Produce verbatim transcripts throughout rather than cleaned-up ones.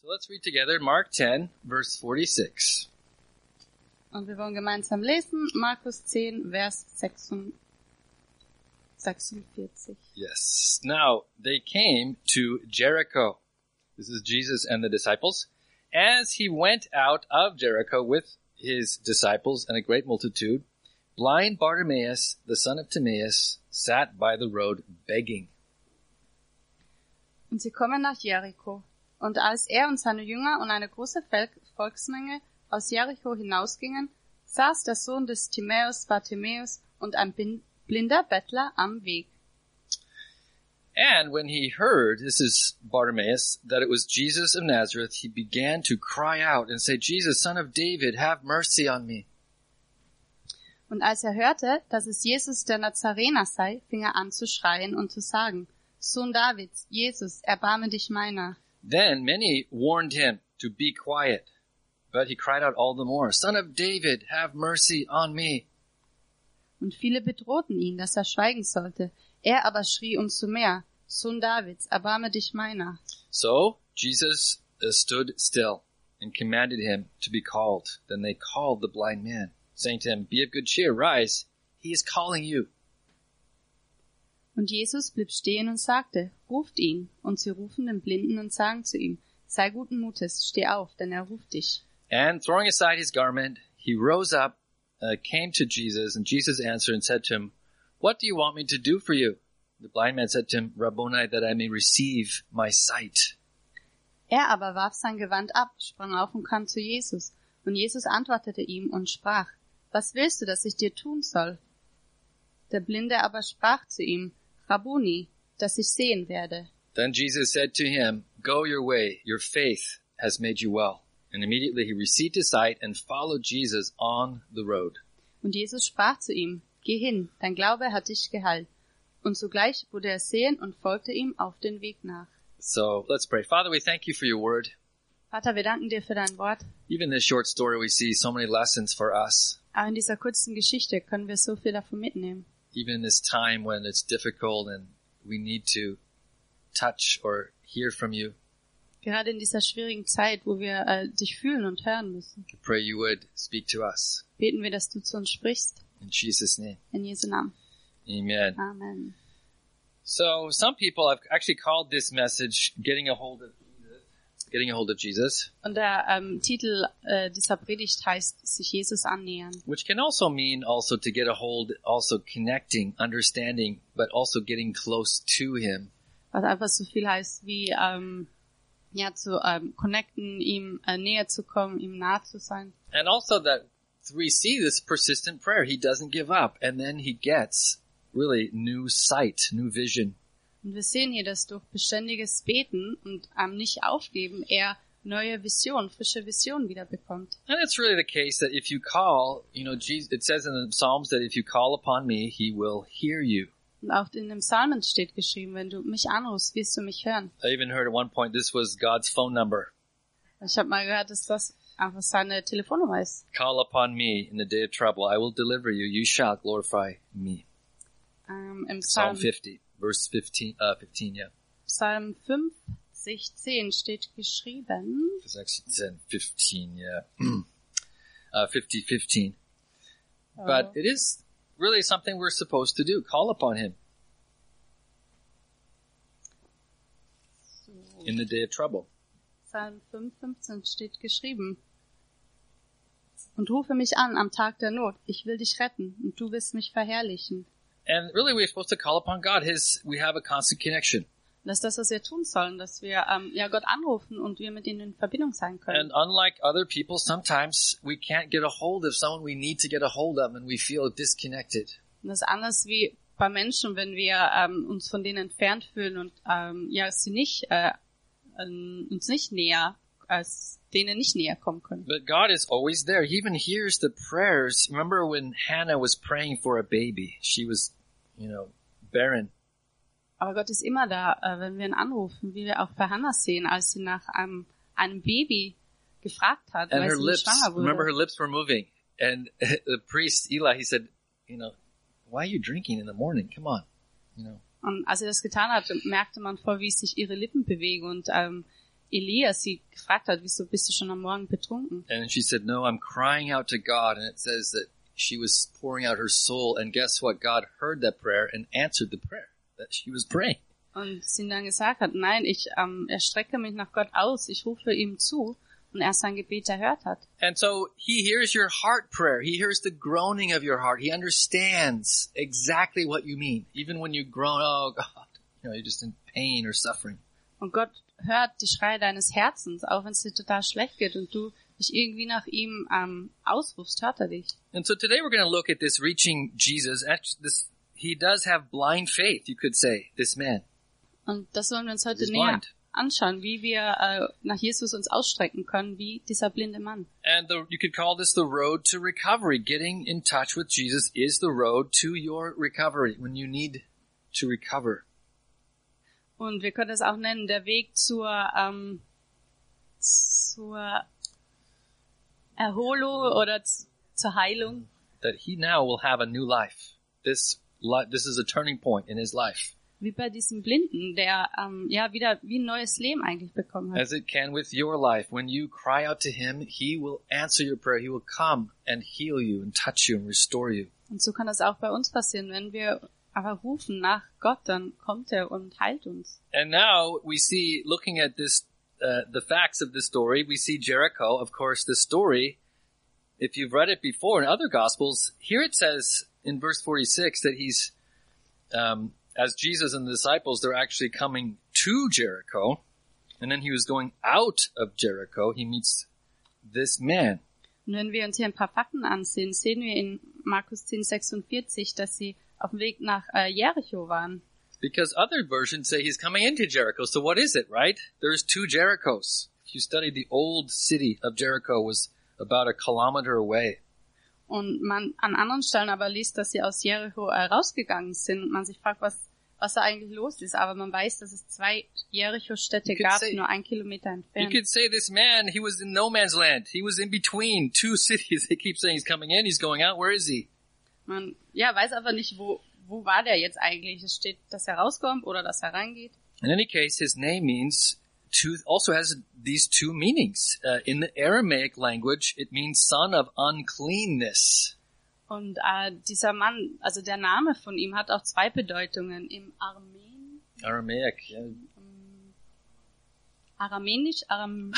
So let's read together Mark ten, verse forty-six. Und wir wollen gemeinsam lesen, Markus zehn, Vers sechsundvierzig. Yes. Now, they came to Jericho. This is Jesus and the disciples. As he went out of Jericho with his disciples and a great multitude, blind Bartimaeus, the son of Timaeus, sat by the road begging. Und sie kommen nach Jericho. Und als er und seine Jünger und eine große Volksmenge aus Jericho hinausgingen, saß der Sohn des Timäus, Bartimäus, und ein blinder Bettler am Weg. And when he heard, this is Bartimaeus, that it was Jesus of Nazareth, he began to cry out and say, Jesus, son of David, have mercy on me. Und als er hörte, dass es Jesus der Nazarener sei, fing er an zu schreien und zu sagen, Sohn Davids, Jesus, erbarme dich meiner. Then many warned him to be quiet, but he cried out all the more, Son of David, have mercy on me. Und viele bedrohten ihn, dass er schweigen sollte. Er aber schrie umso mehr, Sohn Davids, erbarme dich meiner. So Jesus uh, stood still and commanded him to be called. Then they called the blind man, saying to him, Be of good cheer, rise, he is calling you. Und Jesus blieb stehen und sagte, ruft ihn. Und sie rufen den Blinden und sagen zu ihm, sei guten Mutes, steh auf, denn er ruft dich. And throwing aside his garment, he rose up, uh, came to Jesus, and Jesus answered and said to him, What do you want me to do for you? The blind man said to him, Rabboni, that I may receive my sight. Er aber warf sein Gewand ab, sprang auf und kam zu Jesus. Und Jesus antwortete ihm und sprach, was willst du, dass ich dir tun soll? Der Blinde aber sprach zu ihm, Rabboni, dass ich sehen werde. Then Jesus said to him, Go your way, your faith has made you well. And immediately he received his sight and followed Jesus on the road. Und Jesus sprach zu ihm, Geh hin, dein Glaube hat dich geheilt. Und sogleich wurde er sehen und folgte ihm auf den Weg nach. So let's pray. Father, we thank you for your word. Vater, wir danken dir für dein Wort. Even in this short story, we see so many lessons for us. Auch in dieser kurzen Geschichte können wir so viel davon mitnehmen. Even in this time when it's difficult and we need to touch or hear from you. Gerade in dieser schwierigen Zeit, wo wir äh, dich fühlen und hören müssen. I pray you would speak to us. Beten wir, dass du zu uns sprichst. In Jesus' name. In Jesu Namen. Amen. Amen. So some people have actually called this message Getting a Hold of Jesus. Getting a Hold of Jesus. Und der ähm, Titel äh, dieser Predigt heißt, sich Jesus annähern. Which can also mean also to get a hold, also connecting, understanding, but also getting close to him. Was einfach so viel heißt wie ähm, ja zu ähm, connecten, ihm äh, näher zu kommen, ihm nah zu sein. And also that we see this persistent prayer. He doesn't give up, and then he gets really new sight, new vision. Und wir sehen hier, dass durch beständiges Beten und ähm, nicht aufgeben, er neue Visionen, frische Visionen wieder bekommt. And it's really the case that if you call, you know, Jesus, it says in the Psalms that if you call upon me, he will hear you. Und auch in dem Psalmen steht geschrieben, wenn du mich anrufst, wirst du mich hören. I even heard at one point this was God's phone number. Ich habe mal gehört, dass das einfach seine Telefonnummer ist. Call upon me in the day of trouble. I will deliver you. You shall glorify me. Ähm, Im Psalm Psalm, fifty, verse fifteen, uh, fifteen, yeah. Psalm fünfzig, zehn steht geschrieben. It's actually ten, fifteen, yeah. uh, fifty, fifteen. Oh. But it is really something we're supposed to do. Call upon him So. in the day of trouble. Psalm fünf, fünfzehn steht geschrieben. Und rufe mich an am Tag der Not. Ich will dich retten und du wirst mich verherrlichen. And really we're supposed to call upon God. His, we have a constant connection. Und das ist das, was wir tun sollen, dass wir ähm, ja Gott anrufen und wir mit ihm in Verbindung sein können. And unlike other people, sometimes we can't get a hold of someone we need to get a hold of and we feel disconnected. Und das ist anders wie bei Menschen, wenn wir ähm, uns von denen entfernt fühlen und ähm, ja sie nicht äh, ähm, uns nicht näher, als denen nicht näher kommen können. But God is always there. He even hears the prayers. Remember when Hannah was praying for a baby? She was, you know, barren. Aber Gott ist immer da, äh, wenn wir ihn anrufen, wie wir auch bei Hannah sehen, als sie nach einem, einem Baby gefragt hat, And weil her sie lips, schwanger wurde. remember her lips were moving. And the priest, Eli, he said, you know, why are you drinking in the morning? Come on, you know. Und als sie das getan hat, merkte man voll, wie sich ihre Lippen bewegen. Und ähm, Elia sie gefragt hat, wieso bist du schon am Morgen betrunken? And she said, no, I'm crying out to God. And it says that she was pouring out her soul. And guess what? God heard that prayer and answered the prayer that she was praying. Und sie dann gesagt hat, nein, ich ähm, erstrecke mich nach Gott aus, ich rufe ihm zu und er sein Gebet erhört hat. And so he hears your heart prayer. He hears the groaning of your heart. He understands exactly what you mean. Even when you groan, oh God, you know, you're just in pain or suffering. Und Gott hört die Schreie deines Herzens, auch wenn es dir total schlecht geht und du dich irgendwie nach ihm ähm, ausrufst, hört er dich. And so today we're going to look at this reaching Jesus. Actually, this, he does have blind faith, you could say, this man. Und das wollen wir uns heute He's näher blind. anschauen, wie wir äh, nach Jesus uns ausstrecken können, wie dieser blinde Mann. And the, you could call this the road to recovery. Getting in touch with Jesus is the road to your recovery when you need to recover. Und wir können es auch nennen, der Weg zur, ähm, zur Erholung oder z- zur Heilung. That he now will have a new life. This li- this is a turning point in his life. Wie bei diesem Blinden, der ähm, ja wieder wie ein neues Leben eigentlich bekommen hat. As it can with your life. When you cry out to him, he will answer your prayer. He will come and heal you and touch you and restore you. Und so kann das auch bei uns passieren, wenn wir aber rufen nach Gott, dann kommt er und heilt uns. And now we see, looking at this, uh, the facts of the story, we see Jericho. Of course, the story, if you've read it before in other Gospels, here it says in verse forty-six that he's, um, as Jesus and the disciples, they're actually coming to Jericho. And then he was going out of Jericho. He meets this man. Und wenn wir uns hier ein paar Fakten ansehen, sehen wir in Markus zehn sechsundvierzig, dass sie auf dem Weg nach äh, Jericho waren. Because other versions say he's coming into Jericho. So what is it, right? There's two Jerichos. If you study the old city of Jericho was about a kilometer away. Und man an anderen Stellen aber liest, dass sie aus Jericho äh, rausgegangen sind und man sich fragt, was was da eigentlich los ist. Aber man weiß, dass es zwei Jericho-Städte You could gab, say- nur ein Kilometer You entfernt. could say this man, he was in no man's land. He was in between two cities. They keep saying he's coming in, he's going out. Where is he? Man ja, weiß aber nicht, wo wo war der jetzt eigentlich. Es steht, dass er rauskommt oder dass er reingeht. In any case, his name means two, also has these two meanings. Uh, in the Aramaic language, it means son of uncleanness. Und äh, dieser Mann, also der Name von ihm hat auch zwei Bedeutungen. Im Armen, Aramaic, yeah. Aramäisch, Aram,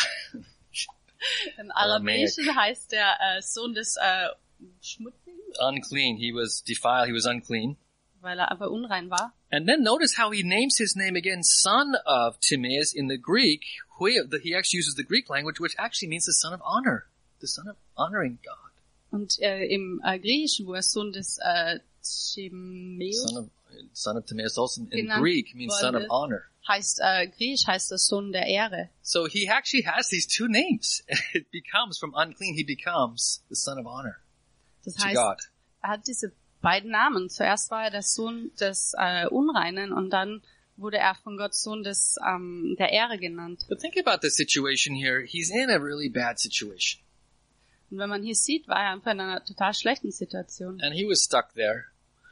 im Aramäischen heißt der äh, Sohn des äh, Schmutzigen, Unclean. He was defiled. He was unclean. weil er aber unrein war. And then notice how he names his name again, son of Timaeus in the Greek. He he actually uses the Greek language, which actually means the son of honor, the son of honoring God. Und äh, im äh, Griechischen, wo er Sohn des äh, Timäus Son of, son of Timaeus also in Genannt Greek means son of wurde. honor. heißt, äh, Griechisch heißt das Sohn der Ehre. So he actually has these two names. It becomes from unclean, he becomes the son of honor Das to heißt, God. er hat diese beiden Namen. Zuerst war er der Sohn des äh, Unreinen und dann wurde er von Gott Sohn des ähm, der Ehre genannt. But think about the situation here. He's in a really bad situation. Und wenn man hier sieht, war er einfach in einer total schlechten Situation And he was stuck there.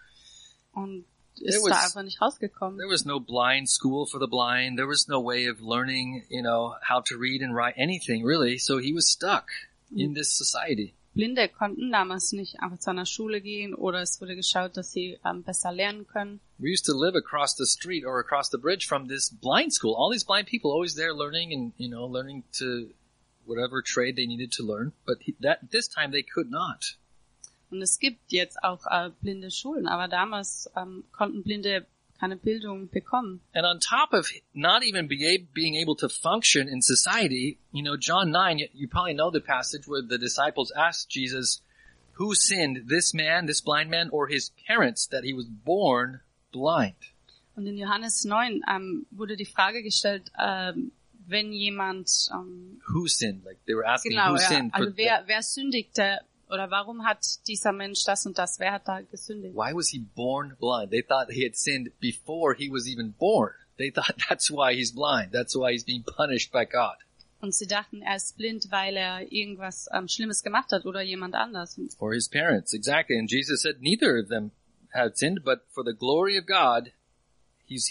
und There ist was- da einfach nicht rausgekommen. There was no blind school for the blind. There was no way of learning, you know, how to read and write anything really. So he was stuck in this society. Blinde konnten damals nicht einfach zu einer Schule gehen oder es wurde geschaut, dass sie ähm, besser lernen können. We used to live across the street or across the bridge from this blind school. All these blind people always there learning and, you know, learning to whatever trade they needed to learn. But he, that this time they could not. Und es gibt jetzt auch äh, blinde Schulen, aber damals ähm, konnten Blinde keine Bildung bekommen. And on top of not even be a- being able to function in society, you know, John nine, you, you probably know the passage where the disciples asked Jesus, who sinned, this man, this blind man, or his parents, that he was born blind? Und in Johannes neun ähm, wurde die Frage gestellt, ähm, wenn jemand, ähm, Who sinned? Like they were asking genau, who ja, sinned. for also wer, wer sündigte oder warum hat dieser Mensch das und das, wer hat da gesündigt? Why was he born blind? They thought he had sinned before he was even born. They thought that's why he's blind. That's why he's being punished by God. Und sie dachten, er ist blind, weil er irgendwas ähm, Schlimmes gemacht hat oder jemand anders. Or his parents, exactly. And Jesus said neither of them had sinned, but for the glory of God, he's here.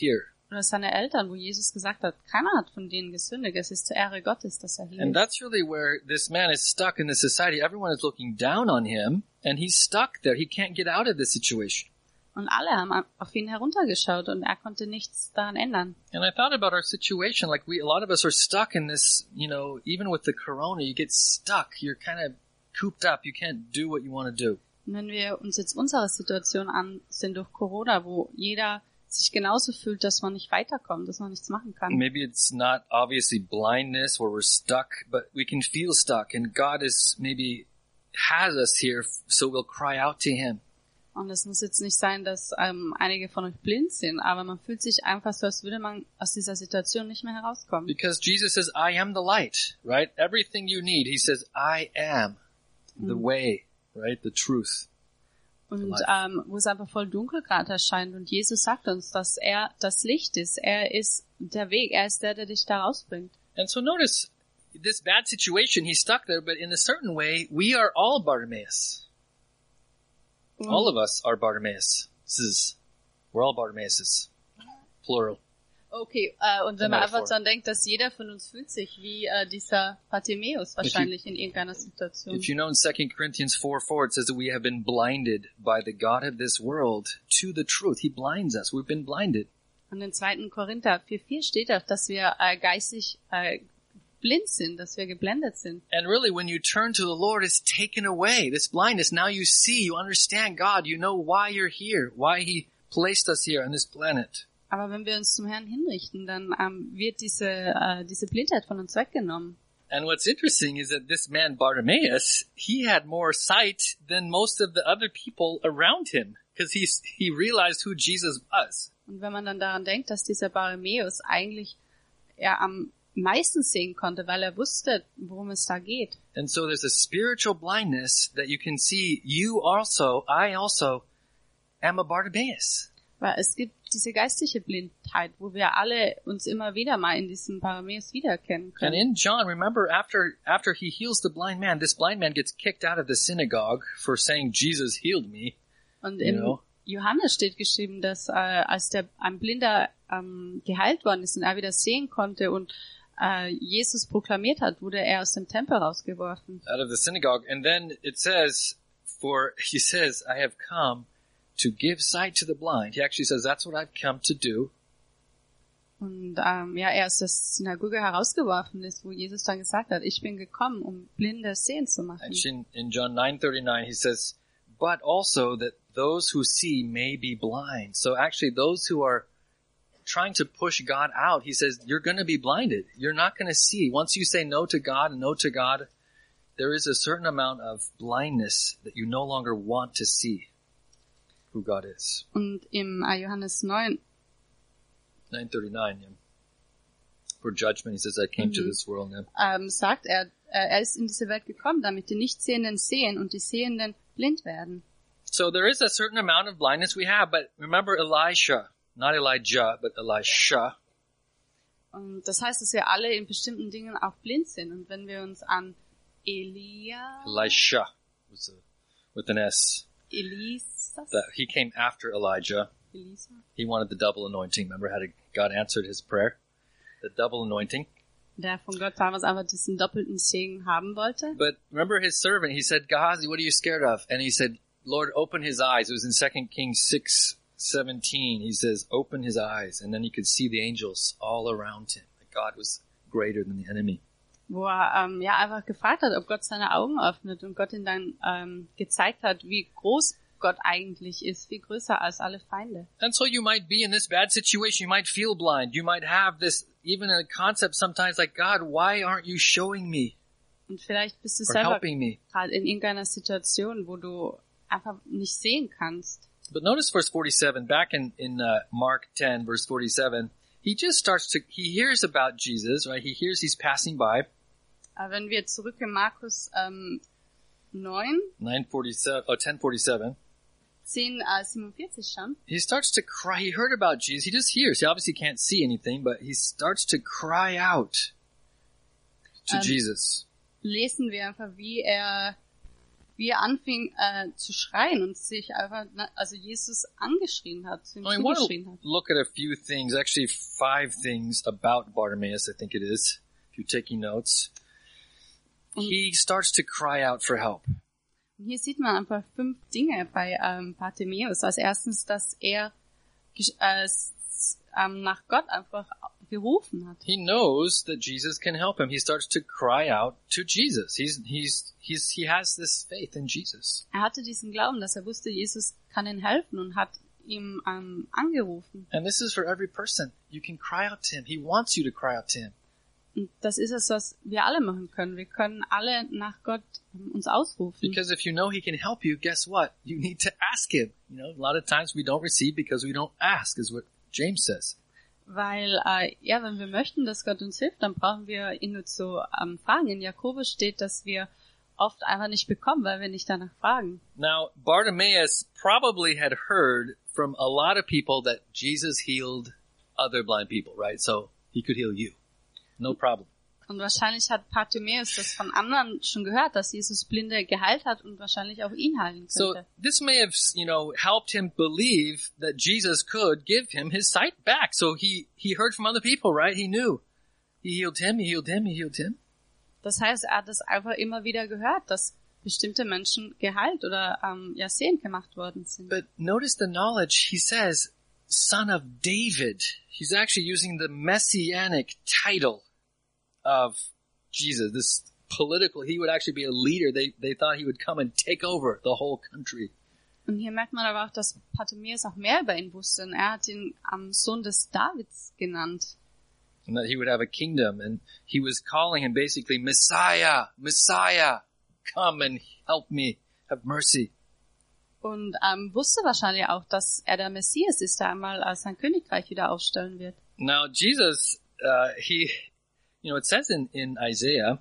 oder seine Eltern, wo Jesus gesagt hat, keiner hat von denen gesündigt, es ist zur Ehre Gottes, dass er hier And ist. that's really where this man is stuck in this society. Everyone is looking down on him, and he's stuck there. He can't get out of this situation. Und alle haben auf ihn heruntergeschaut und er konnte nichts daran ändern. And I thought about our situation, like we, a lot of us are stuck in this, you know, even with the corona, you get stuck. You're kind of cooped up. You can't do what you want to do. Und wenn wir uns jetzt unsere Situation ansehen durch Corona, wo jeder sich genauso fühlt, dass man nicht weiterkommt, dass man nichts machen kann. Maybe it's not obviously blindness where we're stuck, but we can feel stuck, and God is maybe has us here, so we'll cry out to Him. Und es muss jetzt nicht sein, dass ähm, einige von euch blind sind, aber man fühlt sich einfach so, als würde man aus dieser Situation nicht mehr herauskommen. Because Jesus says, I am the light, right? Everything you need, He says, I am the way, right? The truth. Und ähm, wo es einfach voll dunkel gerade erscheint und Jesus sagt uns, dass er das Licht ist, er ist der Weg, er ist der, der dich da rausbringt. And so notice, this bad situation, he's stuck there, but in a certain way, we are all Bartimaeus. Und, All of us are Bartimaeus. We're all Bartimaeuses. Plural. okay, äh, und wenn Eine man einfach Metaphor. dran denkt, dass jeder von uns fühlt sich wie äh, dieser Bartimäus wahrscheinlich in irgendeiner Situation. If you know in Second Corinthians four four, it says that we have been blinded by the God of this world to the truth. He blinds us. We've been blinded. Und in zweiten Korinther vier vier steht auch, dass wir äh, geistig äh, blind sind, dass wir geblendet sind. And really, when you turn to the Lord, it's taken away. This blindness, now you see, you understand God. You know why you're here, why He placed us here on this planet. Aber wenn wir uns zum Herrn hinrichten, dann ähm, wird diese äh, diese Blindheit von uns weggenommen. And what's interesting is that this man Bartimaeus, he had more sight than most of the other people around him, because he's he realized who Jesus was. Und wenn man dann daran denkt, dass dieser Bartimäus eigentlich er am meisten sehen konnte, weil er wusste, worum es da geht. And so there's a spiritual blindness that you can see. You also, I also, am a Bartimaeus. Weil es gibt diese geistliche Blindheit, wo wir alle uns immer wieder mal in diesem Bartimäus wiedererkennen And können. in John, remember, after after he heals the blind man, this blind man gets kicked out of the synagogue for saying Jesus healed me. Und You im know? Johannes steht geschrieben, dass äh, als der ein Blinder ähm, geheilt worden ist und er wieder sehen konnte und äh, Jesus proklamiert hat, wurde er aus dem Tempel rausgeworfen. Out of the synagogue. And then it says, for, he says, I have come to give sight to the blind. He actually says, that's what I've come to do. Und ähm, ja, er aus der Synagoge herausgeworfen ist, wo Jesus dann gesagt hat, ich bin gekommen, um Blinde sehen zu machen. Actually, in, in John nine thirty-nine, he says, but also that those who see may be blind. So actually, those who are trying to push God out, he says, you're going to be blinded. You're not going to see. Once you say no to God and no to God, there is a certain amount of blindness that you no longer want to see who God is. Und im äh, Johannes neun, nine thirty-nine, yeah. For judgment, he says, I came to Mhm. this world. Yeah. ähm, sagt er, äh, er ist in diese Welt gekommen, damit die Nichtsehenden sehen und die Sehenden blind werden. So there is a certain amount of blindness we have, but remember Elisha, not Elijah, but Elisha. Und das heißt, dass wir alle in bestimmten Dingen auch blind sind. Und wenn wir uns an Elia, Elisha was a, with an S. Elisas, That he came after Elijah. Elisa, He wanted the double anointing. Remember how to, God answered his prayer? The double anointing. der von Gott damals einfach diesen doppelten Segen haben wollte. But remember his servant, he said, Gehazi, what are you scared of? And he said, Lord, open his eyes. It was in Second Kings six seventeen. He says, open his eyes. And then he could see the angels all around him. That God was greater than the enemy. Wo er ähm, ja einfach gefragt hat, ob Gott seine Augen öffnet und Gott ihm dann ähm, gezeigt hat, wie groß Gott eigentlich ist, viel größer als alle Feinde. And so you might be in this bad situation. You might feel blind. You might have this, even a concept sometimes like, God, why aren't you showing me Und vielleicht bist du or selber helping me? gerade in irgendeiner Situation, wo du einfach nicht sehen kannst. But notice verse forty-seven, back in, in uh, Mark ten, verse forty-seven, he just starts to, he hears about Jesus, right? He hears he's passing by. Aber wenn wir zurück in Markus ähm, neun, nine forty-seven, oh, ten forty-seven. zehn siebenundvierzig schauen, He starts to cry. He heard about Jesus. He just hears. He obviously can't see anything, but he starts to cry out to Um, Jesus. lesen wir einfach, wie er wie er anfing äh, zu schreien und sich einfach, also Jesus angeschrien hat, zu ihm I want zugeschrien to hat. look at a few things, actually five things about Bartimaeus, I think it is, if you're taking notes. He starts to cry out for help. Und hier sieht man einfach fünf Dinge bei ähm, Bartimäus. Als erstens, dass er äh, s- ähm, nach Gott einfach gerufen hat. He knows that Jesus can help him. He starts to cry out to Jesus. He's, he's, he's, he has this faith in Jesus. Er hatte diesen Glauben, dass er wusste, Jesus kann ihm helfen und hat ihm ähm, angerufen. And this is for every person. You can cry out to him. He wants you to cry out to him. Und das ist es, was wir alle machen können. Wir können alle nach Gott ähm, uns ausrufen. Because if you know he can help you, guess what? You need to ask him. You know, a lot of times we don't receive because we don't ask, is what James says. Weil, äh, ja, wenn wir möchten, dass Gott uns hilft, dann brauchen wir ihn nur zu ähm, fragen. In Jakobus steht, dass wir oft einfach nicht bekommen, weil wir nicht danach fragen. Now, Bartimaeus probably had heard from a lot of people that Jesus healed other blind people, right? So he could heal you. No problem. Und wahrscheinlich hat Bartimäus das von anderen schon gehört, dass Jesus Blinde geheilt hat und wahrscheinlich auch ihn heilen So könnte. this may have, you know, helped him believe that Jesus could give him his sight back. So he, he heard from other people, right? He knew. He healed him, he healed him, he healed him. Das heißt, er hat es einfach immer wieder gehört, dass bestimmte Menschen geheilt oder ähm, ja sehend gemacht worden sind. But notice the knowledge. He says, son of David. He's actually using the messianic title of Jesus, this political, he would actually be a leader. They, they thought he would come and take over the whole country. Und hier merkt man aber auch, dass Bartimäus auch mehr über ihn wusste. Und er hat ihn am Sohn des Davids genannt. And that he would have a kingdom. And he was calling him basically, Messiah, Messiah, come and help me, have mercy. Und ähm, wusste wahrscheinlich auch, dass er der Messias ist, der einmal äh, sein Königreich wieder aufstellen wird. Now, Jesus, uh, he, you know, it says in, in Isaiah,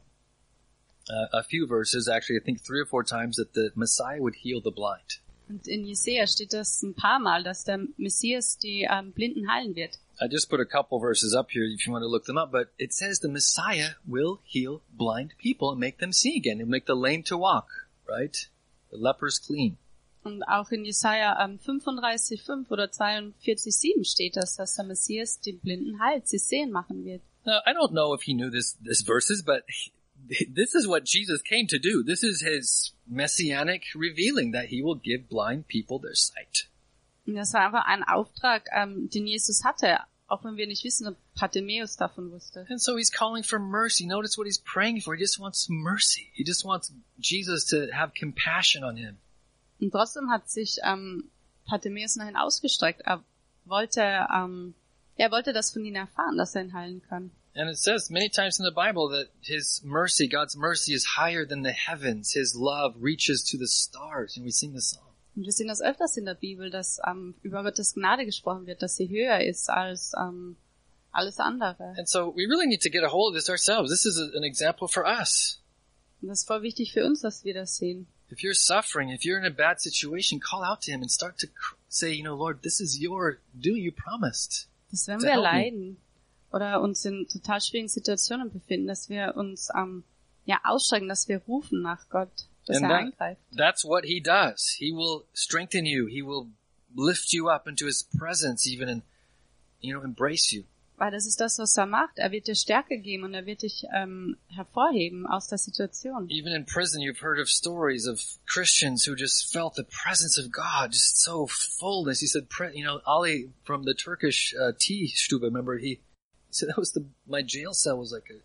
uh, a few verses, actually, I think three or four times, that the Messiah would heal the blind. Und in Jesaja steht das ein paar Mal, dass der Messias die ähm, Blinden heilen wird. I just put a couple verses up here if you want to look them up, but it says the Messiah will heal blind people and make them see again and make the lame to walk, right? The lepers clean. Und auch in Jesaja ähm, fünfunddreißig fünf oder zweiundvierzig sieben steht das, dass der Messias die Blinden heilt, sie sehen machen wird. Now, I don't know if he knew this, this verses, but this is what Jesus came to do. This is his messianic revealing that he will give blind people their sight. Und das war einfach ein Auftrag, ähm, den Jesus hatte, auch wenn wir nicht wissen, ob Bartimäus davon wusste. And so he's calling for mercy. Notice what he's praying for. He just wants mercy. He just wants Jesus to have compassion on him. Und trotzdem hat sich ähm, Bartimäus nach ihm ausgestreckt. Er wollte, ähm, er wollte das von ihm erfahren, dass er ihn heilen kann. And it says many times in the Bible that his mercy, God's mercy, is higher than the heavens. His love reaches to the stars. And we sing the song. Und wir sehen das öfters in der Bibel, dass ähm, über Gottes Gnade gesprochen wird, dass sie höher ist als ähm, alles andere. And so we really need to get a hold of this ourselves. This is a, an example for us. Und das ist voll wichtig für uns, dass wir das sehen. If you're suffering, if you're in a bad situation, call out to him and start to cr- say, you know, Lord, this is your doing. You promised. Dass wenn To wir help me. leiden oder uns in total schwierigen Situationen befinden, dass wir uns ähm, ja ausstrecken, dass wir rufen nach Gott, dass And er that, eingreift. that's what he does. He will strengthen you. He will lift you up into his presence even and, you know, embrace you. Weil das ist das, was er macht. Er wird dir Stärke geben und er wird dich ähm, hervorheben aus der Situation. Even in prison, you've heard of stories of Christians who just felt the presence of God, just so fullness. He said, pre- you know, Ali from the Turkish uh, tea stube, remember, he, he said that was the, my jail cell was like a,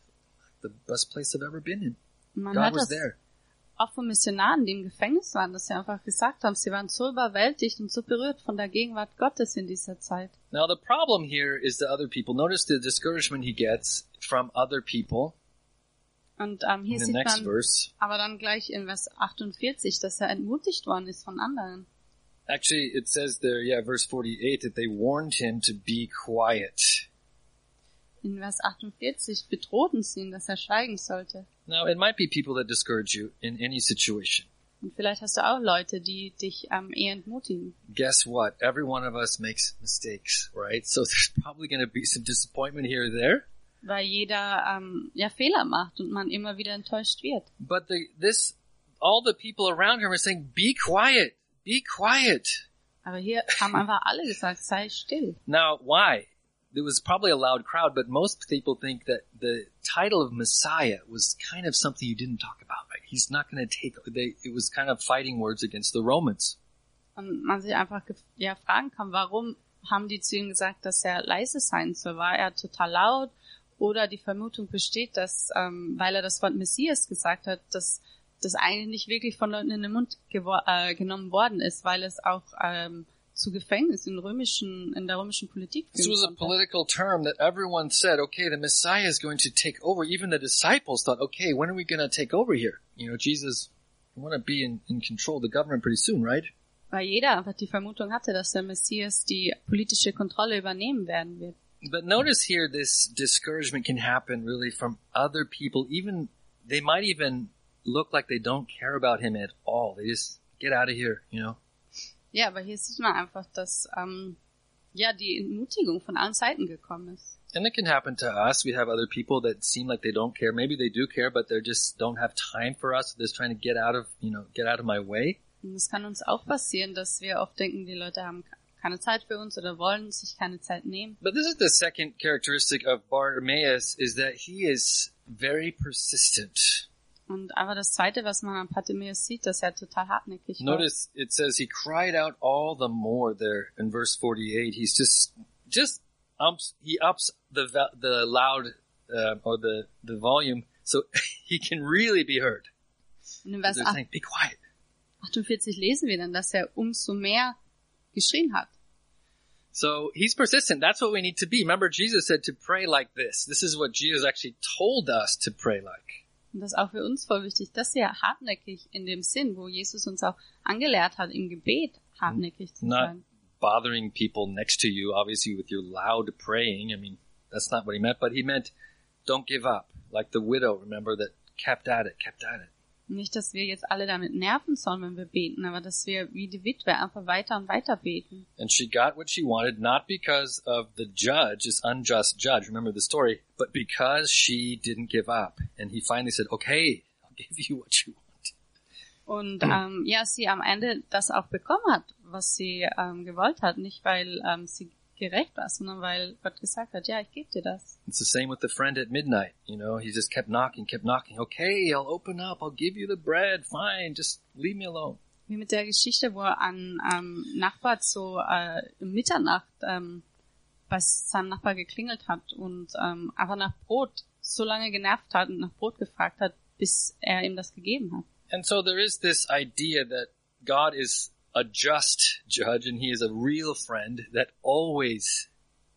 the best place I've ever been in. Und man God hört was das there. auch von Missionaren, die im Gefängnis waren, dass sie einfach gesagt haben, sie waren so überwältigt und so berührt von der Gegenwart Gottes in dieser Zeit. Now the problem here is the other people. Notice the discouragement he gets from other people Und ähm, hier in the sieht next man verse. aber dann gleich in Vers achtundvierzig, dass er entmutigt worden ist von anderen. Actually, it says there, yeah, verse forty-eight, that they warned him to be quiet. In Vers achtundvierzig bedrohten sie ihn, dass er schweigen sollte. Now, it might be people that discourage you in any situation. Und vielleicht hast du auch Leute, die dich ähm, eher entmutigen. Guess what? Every one of us makes mistakes, right? So there's probably going to be some disappointment here or there. Weil jeder ähm, ja Fehler macht und man immer wieder enttäuscht wird. But the, this all the people around him are saying, be quiet, be quiet. Aber hier haben einfach alle gesagt, sei still. Now, why? There was probably a loud crowd, but most people think that the title of Messiah was kind of something you didn't talk about, right? He's not going to take, they, it was kind of fighting words against the Romans. Und man sich einfach ja fragen kann, warum haben die zu ihm gesagt, dass er leise sein soll? War er total laut? Oder die Vermutung besteht, dass, ähm, weil er das Wort Messias gesagt hat, dass das eigentlich nicht wirklich von Leuten in den Mund gewor- äh, genommen worden ist, weil es auch ähm, zu Gefängnis in römischen, in der römischen Politik This was a führen konnte. political term that everyone said, okay, the Messiah is going to take over. Even the disciples thought, okay, when are we going to take over here? You know, Jesus, we want to be in, in control of the government pretty soon, right? Weil jeder einfach die Vermutung hatte, dass der Messias die politische Kontrolle übernehmen werden wird. But notice here, this discouragement can happen really from other people. Even, they might even look like they don't care about him at all. They just get out of here, you know? Ja, aber hier sieht man einfach, dass ähm, ja die Entmutigung von allen Seiten gekommen ist. And it can happen to us. We have other people that seem like they don't care. Maybe they do care, but they just don't have time for us. They're just trying to get out of, you know, get out of my way. Und es kann uns auch passieren, dass wir oft denken, die Leute haben keine Zeit für uns oder wollen sich keine Zeit nehmen. But this is the second characteristic of Bartimaeus, is that he is very persistent. Und einfach das Zweite, was man an Bartimäus sieht, dass er total hartnäckig war. Notice it says he cried out all the more there in verse forty-eight. He's just, just umps, he ups the the loud uh, or the the volume so he can really be heard. Und in Vers They're saying, be quiet. achtundvierzig lesen wir dann, dass er umso mehr geschrien hat. So he's persistent. That's what we need to be. Remember, Jesus said to pray like this. This is what Jesus actually told us to pray like. Und das ist auch für uns voll wichtig, dass wir hartnäckig in dem Sinn, wo Jesus uns auch angelehrt hat, im Gebet hartnäckig zu Not sein. bothering people next to you, obviously, with your loud praying. I mean, that's not what he meant, but he meant don't give up. Like the widow, remember, that kept at it, kept at it. Nicht, dass wir jetzt alle damit nerven sollen, wenn wir beten, aber dass wir wie die Witwe einfach weiter und weiter beten. And she got what she wanted, not because of the judge, this unjust judge, remember the story, but because she didn't give up. And he finally said, okay, I'll give you what you want. Und ähm, ja, sie am Ende das auch bekommen hat, was sie ähm, gewollt hat. Nicht, weil ähm, sie gerecht war, sondern weil Gott gesagt hat, ja, ich gebe dir das. It's the same with the friend at midnight. You know, he just kept knocking, kept knocking. Okay, I'll open up. I'll give you the bread. Fine. Just leave me alone. Wie mit der Geschichte, wo er an ähm, Nachbar so äh, um Mitternacht ähm, bei seinem Nachbar geklingelt hat und ähm, einfach nach Brot so lange genervt hat und nach Brot gefragt hat, bis er ihm das gegeben hat. And so there is this idea that God is a just judge and he is a real friend that always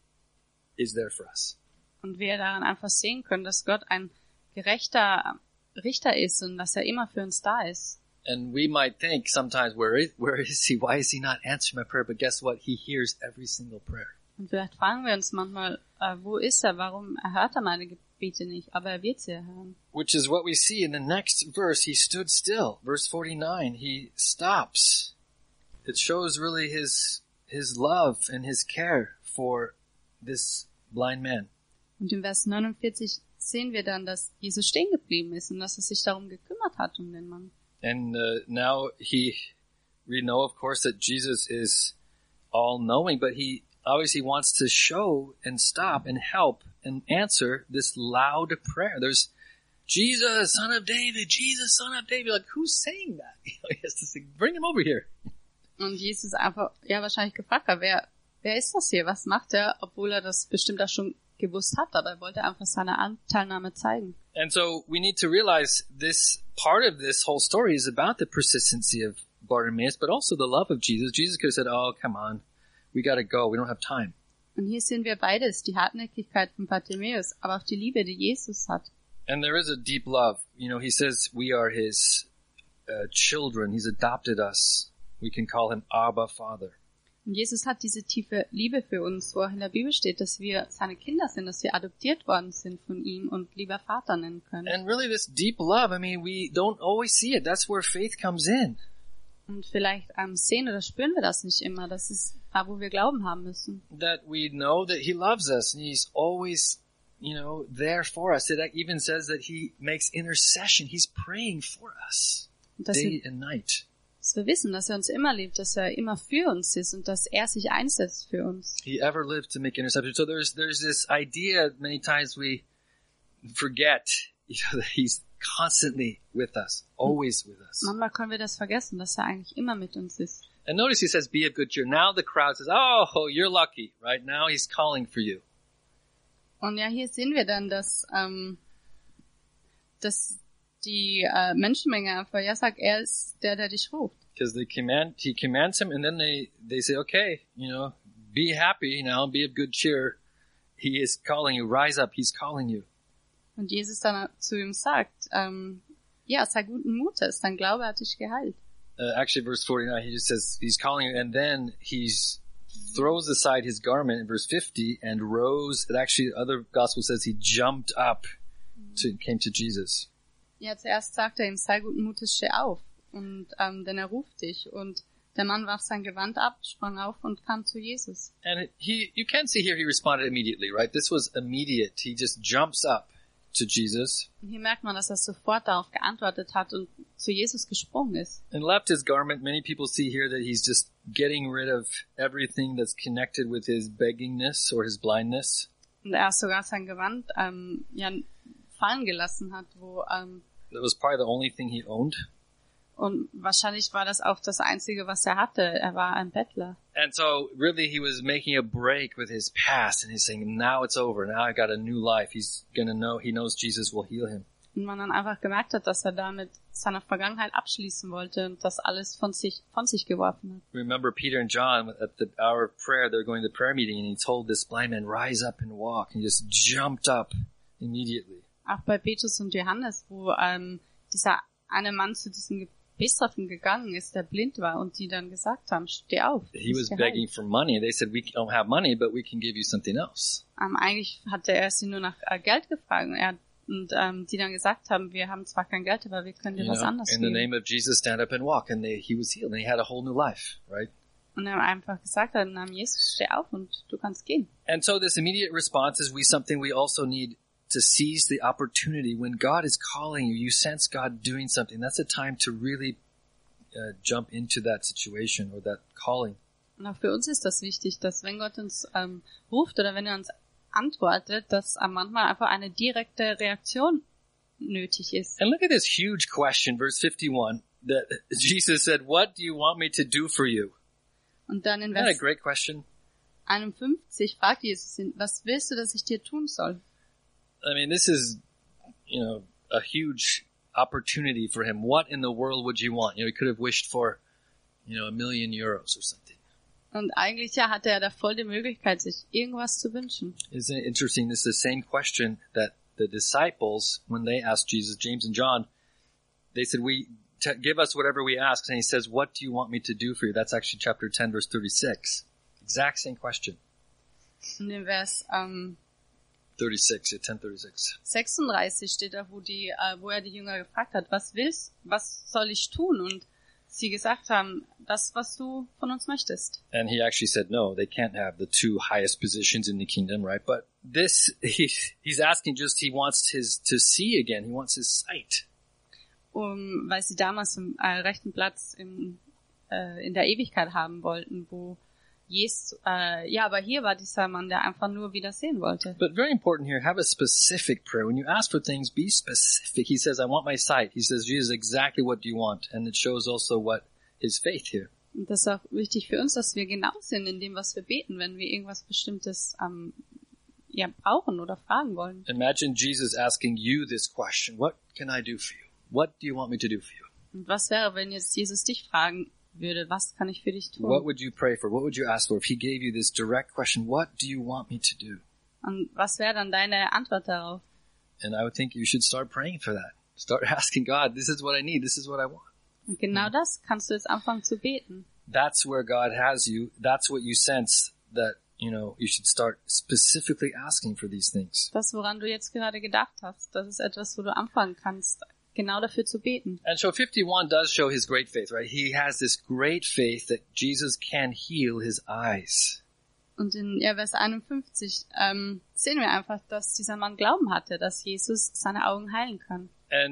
is there for us. Und wir daran einfach sehen können, dass Gott ein gerechter Richter ist und dass er immer für uns da ist. And we might think sometimes, where is, where is he? Why is he not answering my prayer? But guess what? He hears every single prayer. Und vielleicht fragen wir uns manchmal, äh, wo ist er? Warum erhört er meine Gebete nicht? Aber er wird sie erhören. Which is what we see in the next verse. He stood still. Verse forty-nine, he stops. It shows really his, his love and his care for this blind man. Und im Vers neunundvierzig sehen wir dann, dass Jesus stehen geblieben ist und dass er sich darum gekümmert hat, um den Mann. And uh, now he, we know, of course, that Jesus is all-knowing, but he obviously wants to show and stop and help and answer this loud prayer. There's, Jesus, son of David, Jesus, son of David. Like, who's saying that? You know, he has to say, bring him over here. Und Jesus einfach, ja, wahrscheinlich gefragt hat, wer, wer ist das hier? Was macht er? Obwohl er das bestimmt auch schon gewusst hat, aber er wollte einfach seine Anteilnahme zeigen. And so we need to realize this part of this whole story is about the persistency of Bartimaeus, but also the love of Jesus. Jesus could have said, oh, come on, we got to go. We don't have time. Und hier sehen wir beides, die Hartnäckigkeit von Bartimäus, aber auch die Liebe, die Jesus hat. And there is a deep love. You know, he says we are his uh, children. He's adopted us. We can call him Abba, Father. Und Jesus hat diese tiefe Liebe für uns, wo auch in der Bibel steht, dass wir seine Kinder sind, dass wir adoptiert worden sind von ihm und lieber Vater nennen können. And really this deep love, I mean, we don't always see it. That's where faith comes in. Und vielleicht ähm, sehen oder spüren wir das nicht immer. Das ist da, wo wir Glauben haben müssen. That we know that he loves us and he's always, you know, there for us. It even says that he makes intercession. He's praying for us. Und dass day wir, and night. dass wir wissen, dass er uns immer liebt, dass er immer für uns ist und dass er sich einsetzt für uns. He ever lived to make intercession. So there's there's this idea many times we forget, you know, that he's constantly with us, always with us. Manchmal können wir das vergessen, dass er eigentlich immer mit uns ist. And notice he says, be of good cheer. Now the crowd says, oh, you're lucky, right? Now he's calling for you. Und ja, hier sehen wir dann, dass, ähm, dass die äh, Menschenmenge einfach, ja, sagt, er ist der, der dich ruft. Because they command, he commands him, and then they, they say, okay, you know, be happy now, be of good cheer. He is calling you, rise up, he's calling you. Und Jesus dann zu ihm sagt, ähm, ja, sei guten Mutes, dein Glaube hat dich geheilt. Uh, actually, verse forty-nine, he just says, he's calling you, and then he's throws aside his garment in verse fifty and rose. It actually, other gospel says he jumped up to, came to Jesus. Ja, zuerst sagt er ihm, sei guten Mutes, steh auf. Und, ähm, denn er ruft dich. Und der Mann warf sein Gewand ab, sprang auf und kam zu Jesus. And he, you can see here he responded immediately, right? This was immediate. He just jumps up to Jesus. Und hier merkt man, dass er sofort darauf geantwortet hat und zu Jesus gesprungen ist. And left his garment. Many people see here that he's just getting rid of everything that's connected with his beggingness or his blindness. Und er sogar sein Gewand ähm, ja, fallen gelassen hat, wo ähm, That was probably the only thing he owned. und wahrscheinlich war das auch das Einzige, was er hatte. Er war ein Bettler. And so really he was making a break with his past, and he's saying, now it's over. Now I got a new life. He's going to know, he knows Jesus will heal him. Und man dann einfach gemerkt hat, dass er damit seine Vergangenheit abschließen wollte und das alles von sich, von sich geworfen hat. Remember Peter and John at the hour of prayer, they're going to the prayer meeting, and he told this blind man, rise up and walk. And he just jumped up immediately. Auch bei Petrus und Johannes, wo ähm, dieser eine Mann zu diesem Gebetstreffen gegangen ist, der blind war und die dann gesagt haben, steh auf. He was begging for money, and they said, we don't have money, but we can give you something else. Ähm, eigentlich hatte er sie nur nach äh, Geld gefragt und, er, und ähm, die dann gesagt haben, wir haben zwar kein Geld, aber wir können dir You was know, anderes in the geben. name of Jesus, stand up and walk. And they, he was healed, and he had a whole new life, right? Und er hat einfach gesagt, im Namen Jesus, steh auf und du kannst gehen. And so this immediate response is we something we also need to seize the opportunity. When God is calling you, you sense God doing something. That's a time to really uh, jump into that situation or that calling. Und auch für uns ist das wichtig, dass wenn Gott uns ähm, ruft oder wenn er uns antwortet, dass äh, manchmal einfach eine direkte Reaktion nötig ist. And look at this huge question, verse fifty-one, that Jesus said, what do you want me to do for you? Und dann in Isn't that a Vers great question? einundfünfzig fragt Jesus ihn, was willst du, dass ich dir tun soll? I mean, this is, you know, a huge opportunity for him. What in the world would you want? You know, he could have wished for, you know, a million euros or something. Und eigentlich ja hatte er da voll die Möglichkeit, sich irgendwas zu wünschen. Isn't it interesting? This is the same question that the disciples, when they asked Jesus, James and John, they said, we t- give us whatever we ask. And he says, what do you want me to do for you? That's actually chapter ten, verse thirty-six. Exact same question. Und in Vers ähm, thirty-six, yeah, ten thirty-six. sechsunddreißig steht da, wo, die, äh, wo er die Jünger gefragt hat, was willst, was soll ich tun? Und sie gesagt haben, das, was du von uns möchtest. And he actually said, no, they can't have the two highest positions in the kingdom, right? But this, he, he's asking just, he wants his, to see again. He wants his sight. Um, weil sie damals einen äh, rechten Platz im, äh, in der Ewigkeit haben wollten, wo Jesus, äh, ja, aber hier war dieser Mann, der einfach nur wieder sehen wollte. But very important here, have a specific prayer. When you ask for things, be specific. He says, I want my sight. He says, Jesus, exactly what do you want? And it shows also what his faith here. Und das ist auch wichtig für uns, dass wir genau sind in dem, was wir beten, wenn wir irgendwas Bestimmtes ähm, ja, brauchen oder fragen wollen. Imagine Jesus asking you this question. What can I do for you? What do you want me to do for you? Und was wäre, wenn jetzt Jesus dich fragen würde, was kann ich für dich tun? What would you pray for? What would you ask for? If he gave you this direct question, what do you want me to do? Und was wäre dann deine Antwort darauf? And I would think you should start praying for that. Start asking God, this is what I need. This is what I want. Und genau das kannst du jetzt anfangen zu beten. That's where God has you. That's what you sense that, you know, you should start specifically asking for these things. Das, woran du jetzt gerade gedacht hast, das ist etwas, wo du anfangen kannst, genau dafür zu beten. And so fifty-one does show his great faith, right? He has this great faith that Jesus can heal his eyes. Und in ja, Vers einundfünfzig ähm, sehen wir einfach, dass dieser Mann Glauben hatte, dass Jesus seine Augen heilen kann. And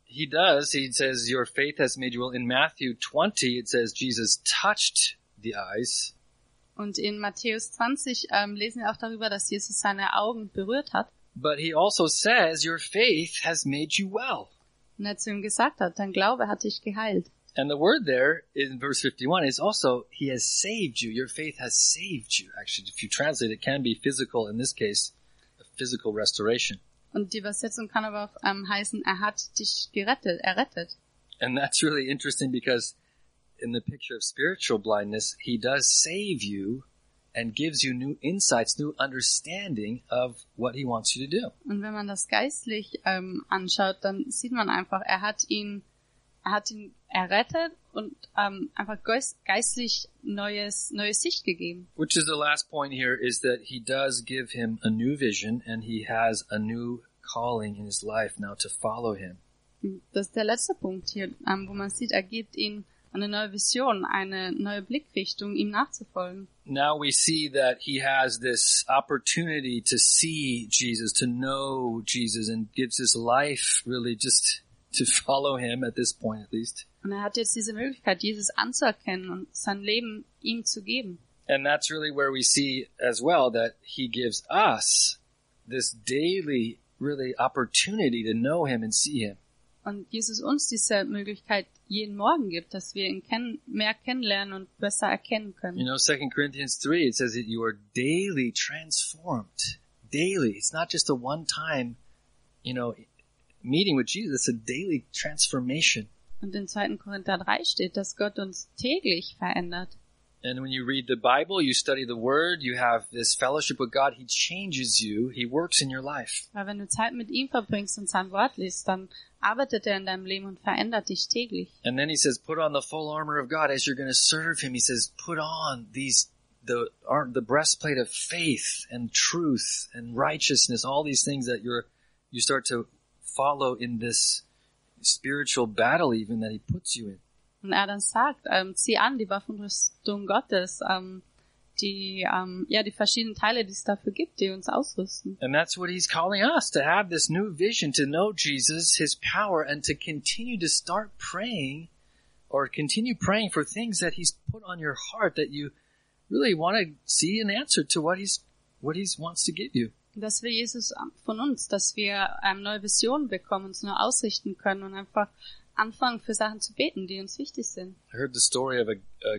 he does. He says, your faith has made you well. In Matthew twenty, it says Jesus touched the eyes. Und in Matthäus zwanzig ähm, lesen wir auch darüber, dass Jesus seine Augen berührt hat. But he also says, your faith has made you well. Und er zu ihm gesagt hat, dein Glaube hat dich geheilt. And the word there in verse fifty-one is also, he has saved you. Your faith has saved you. Actually, if you translate, it can be physical in this case, a physical restoration. Und die Übersetzung kann aber auch ähm, heißen, er hat dich gerettet, errettet. And that's really interesting because in the picture of spiritual blindness, he does save you and gives you new insights, new understanding of what he wants you to do. Und wenn man das geistlich ähm, anschaut, dann sieht man einfach, er hat ihn, er hat ihn errettet und ähm, einfach geist, geistlich neues, neue Sicht gegeben. Which is the last point here, is that he does give him a new vision and he has a new calling in his life now to follow him. Das ist der letzte Punkt hier, ähm, wo man sieht, er gibt ihm eine neue Vision, eine neue Blickrichtung, ihm nachzufolgen. Now we see that he has this opportunity to see Jesus, to know Jesus, and gives his life really just to follow him at this point at least. Und er hat jetzt diese Möglichkeit, Jesus anzuerkennen und sein Leben ihm zu geben. And that's really where we see as well that he gives us this daily really opportunity to know him and see him. Und Jesus uns diese Möglichkeit jeden Morgen gibt, dass wir ihn kennen, mehr kennenlernen und besser erkennen können. You know, Second Corinthians three, it says that you are daily transformed. Daily. It's not just a one-time, you know, meeting with Jesus. It's a daily transformation. Und in zweiten Korinther drei steht, dass Gott uns täglich verändert. And when you read the Bible, you study the Word, you have this fellowship with God, He changes you, He works in your life. Weil wenn du Zeit mit ihm verbringst und sein Wort liest, dann arbeitet er in deinem Leben und verändert dich täglich. And then He says, put on the full armor of God as you're going to serve Him. He says, put on these, the, the breastplate of faith and truth and righteousness, all these things that you're, you start to follow in this spiritual battle even that He puts you in. Und er dann sagt, ähm, zieh an die Waffenrüstung Gottes, ähm, die, ähm, ja, die verschiedenen Teile, die es dafür gibt, die uns ausrüsten. And that's what He's calling us, to have this new vision, to know Jesus, His power, and to continue to start praying, or continue praying for things that He's put on your heart that you really want to see an answer to what He's, what He wants to give you. Das will Jesus von uns, dass wir ähm, neue Visionen bekommen, uns neu ausrichten können und einfach anfangen für Sachen zu beten, die uns wichtig sind. I heard the story of a, a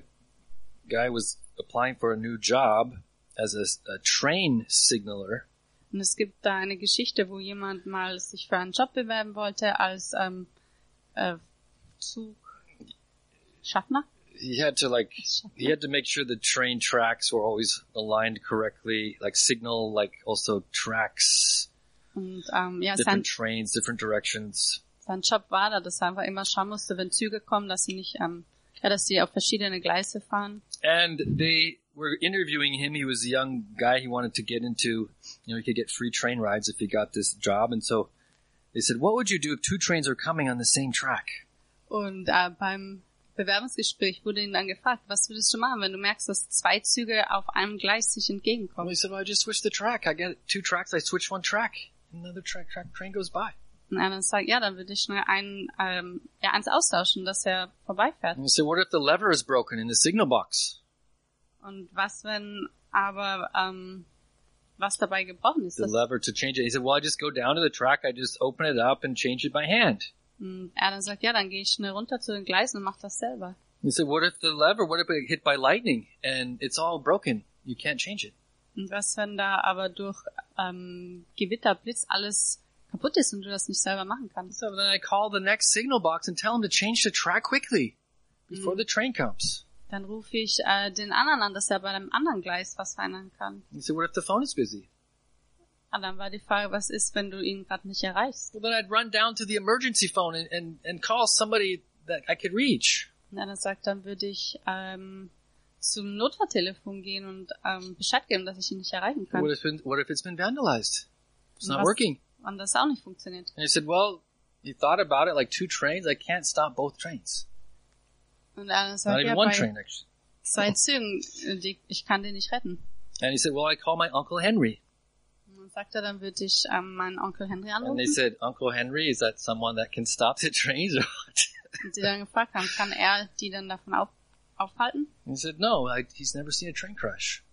guy was applying for a new job as a, a train signaler. Und es gibt da eine Geschichte, wo jemand mal sich für einen Job bewerben wollte als ähm, äh, Zugschaffner. He had to like, he had to make sure the train tracks were always aligned correctly, like signal, like also tracks, Und ähm, ja, sein, different trains, different directions. sein Job war da, dass er einfach immer schauen musste, wenn Züge kommen, dass sie nicht, ähm, ja, dass sie auf verschiedene Gleise fahren. And they were interviewing him. He was a young guy. He wanted to get into, you know, he could get free train rides if he got this job. And so they said, what would you do if two trains are coming on the same track? Und äh, beim Bewerbungsgespräch wurde ihn dann gefragt, was würdest du machen, wenn du merkst, dass zwei Züge auf einem Gleis sich Well, entgegenkommen? he said, well, I just switch the track. I get two tracks. I switch one track. Another track, track train goes by. Und einer sagt, ja, dann würde ich schnell einen, ähm, ja, eins austauschen, dass er vorbeifährt. And he said, what if the lever is broken in the signal box? Und was, wenn aber ähm, was dabei gebrochen ist? The Das, lever to change it. He said, well, I just go down to the track. I just open it up and change it by hand. und er dann sagt, ja, dann gehe ich schnell runter zu den Gleisen und mach das selber. He said, what if the lever, what if it hit by lightning and it's all broken? You can't change it. Und was, wenn da aber durch ähm, Gewitter, Blitz alles kaputt ist und du das nicht selber machen kannst? So then I call the next signal box and tell him to change the track quickly before the train comes. Dann rufe ich äh, den anderen an, dass er bei einem anderen Gleis was verändern kann. He said, what if the phone is busy? Und dann war die Frage, was ist, wenn du ihn gerade nicht erreichst? Well, then I'd run down to the emergency phone and, and, and call somebody that I could reach. Und er sagt, dann würde ich ähm, zum Notfalltelefon gehen und ähm, Bescheid geben, dass ich ihn nicht erreichen kann. What if, been, what if it's been vandalized? It's Und not was- working. Und das auch nicht funktioniert. And he said, well, he thought about it like two trains. I can't stop both trains. Und er Not sagt, even ja, one bei train, actually. zwei Zügen, äh, die, ich kann den nicht retten. And he said, well, I call my Uncle Henry. Und dann Und sagt er, dann würde ich ähm, meinen Onkel Henry And they anrufen. said, Uncle Henry, is that someone that can stop the trains or what? Und die dann gefragt haben, kann er die dann davon auf, aufhalten? And he said, no, I, he's never seen a train crash.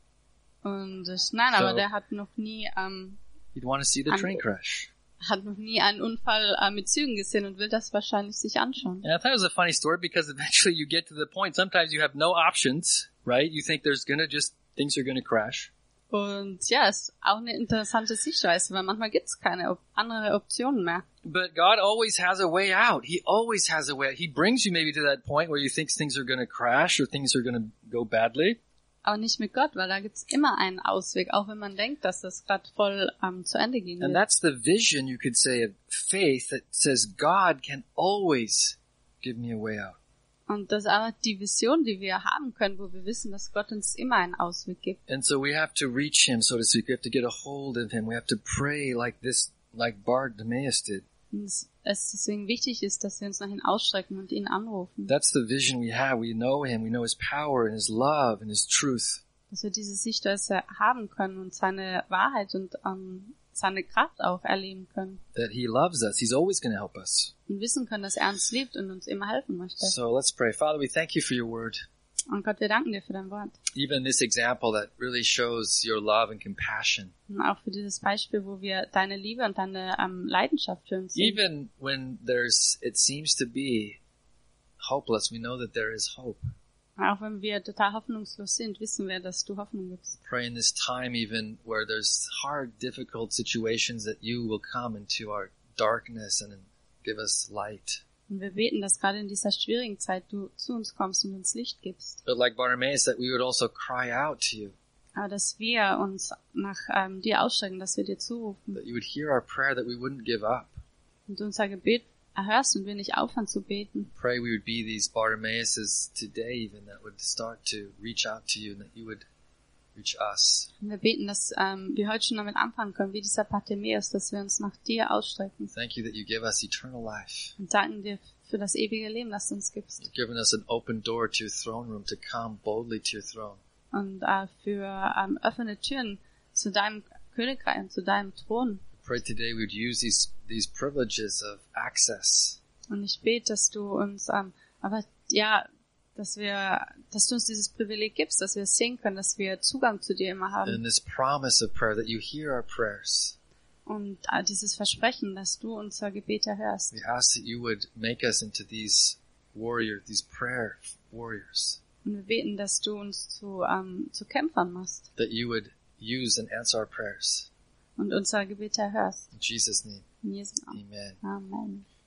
Und ich, nein, So- aber der hat noch nie, ähm, He'd want to see the And- train crash. hat noch nie einen Unfall äh, mit Zügen gesehen und will das wahrscheinlich sich anschauen. And I thought it was a funny story because eventually you get to the point, sometimes you have no options, right? You think there's gonna just, things are gonna crash. Und ja, ist auch eine interessante Sichtweise, weil manchmal gibt's keine op- andere Optionen mehr. But God always has a way out. He always has a way out. He brings you maybe to that point where you think things are gonna crash or things are gonna go badly. Aber nicht mit Gott, weil da gibt's immer einen Ausweg, auch wenn man denkt, dass das gerade voll ähm, zu Ende gehen And wird. that's the vision, you could say, of faith that says God can always give me a way out. Und das ist auch die Vision, die wir haben können, wo wir wissen, dass Gott uns immer einen Ausweg gibt. And so we have to reach him, so to speak. We have to get a hold of him. We have to pray like this, like Bartimaeus did. Und es, es deswegen wichtig ist, dass wir uns nach ihm ausstrecken und ihn anrufen. That's the vision we have. We know him. We know his power and his love and his truth. Dass wir diese Sichtweise haben können und seine Wahrheit und ähm, seine Kraft auch erleben können. That he loves us. He's always going to help us. Und wissen können, dass er uns liebt und uns immer helfen möchte. So let's pray. Father, we thank you for your word. Und Gott, wir danken dir für dein Wort. Even this example that really shows your love and compassion. Und auch für dieses Beispiel, wo wir deine Liebe und deine ähm, Leidenschaft für uns sehen. Even when there's, it seems to be hopeless, we know that there is hope. Auch wenn wir total hoffnungslos sind, wissen wir, dass du Hoffnung gibst. Pray in this time even where there's hard, difficult situations that you will come into our darkness and give us light. Und wir beten, dass gerade in dieser schwierigen Zeit du zu uns kommst und uns Licht gibst. But like Bartimaeus, that we would also cry out to you, Aber dass wir uns nach ähm, dir ausstrecken, dass wir dir zurufen that you would hear our prayer, that we wouldn't give up. und unser Gebet erhörst und wir nicht aufhören zu beten. Pray we would be these Bartimaeuses today even that would start to reach out to you and that you would reach us. Und wir beten, dass ähm, wir heute schon damit anfangen können, wie dieser Bartimäus, dass wir uns nach dir ausstrecken. Thank you that you give us eternal life. Und danken dir für das ewige Leben, das du uns gibst. You've given us an open door to your throne room to come boldly to your throne. Und äh, für ähm, offene Türen zu deinem Königreich und zu deinem Thron. Pray today we would use these these privileges of access. Und ich bete, dass du uns, ähm, aber ja, dass wir, dass du uns dieses Privileg gibst, dass wir es sehen können, dass wir Zugang zu dir immer haben. And this promise of prayer, that you hear our prayers. Und äh, dieses Versprechen, dass du unser Gebet erhörst. We ask that you would make us into these warriors, these prayer warriors. Und wir beten, dass du uns zu, ähm, zu Kämpfern machst That you would use and answer our prayers. und unser Gebet erhörst. In Jesus' name, In Jesu Namen. amen. Amen.